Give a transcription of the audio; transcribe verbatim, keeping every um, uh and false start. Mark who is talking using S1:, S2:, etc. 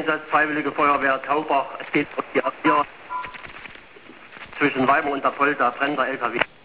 S1: Einsatz Freiwillige Feuerwehr Taubach. Es geht um die A vier zwischen Weimar und der Polter, brennt der L K W.